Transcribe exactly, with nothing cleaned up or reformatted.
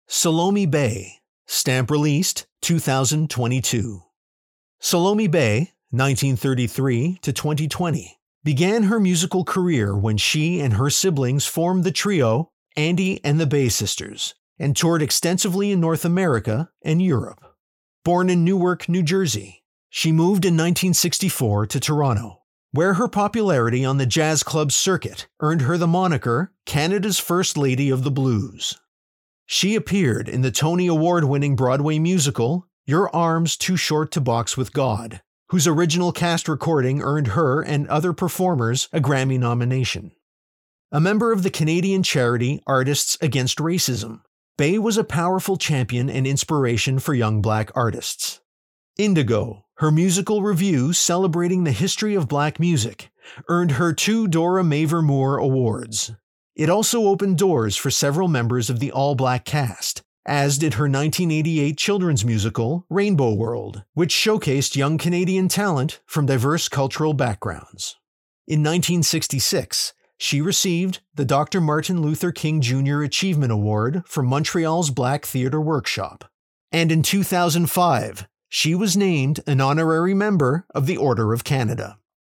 Salome Bay, stamp released two thousand twenty-two. Salome Bay, nineteen thirty-three to twenty twenty, began her musical career when she and her siblings formed the trio Andy and the Bay Sisters and toured extensively in North America and Europe. Born in Newark, New Jersey, she moved in nineteen sixty-four to Toronto, where her popularity on the jazz club circuit earned her the moniker Canada's First Lady of the Blues. She appeared in the Tony Award-winning Broadway musical Your Arms Too Short to Box with God, whose original cast recording earned her and other performers a Grammy nomination. A member of the Canadian charity Artists Against Racism, Bay was a powerful champion and inspiration for young black artists. Indigo, her musical revue celebrating the history of black music, earned her two Dora Maver Moore Awards. It also opened doors for several members of the all-black cast, as did her nineteen eighty-eight children's musical, Rainbow World, which showcased young Canadian talent from diverse cultural backgrounds. In nineteen sixty-six, she received the Doctor Martin Luther King Junior Achievement Award from Montreal's Black Theatre Workshop. And in two thousand five, she was named an honorary member of the Order of Canada.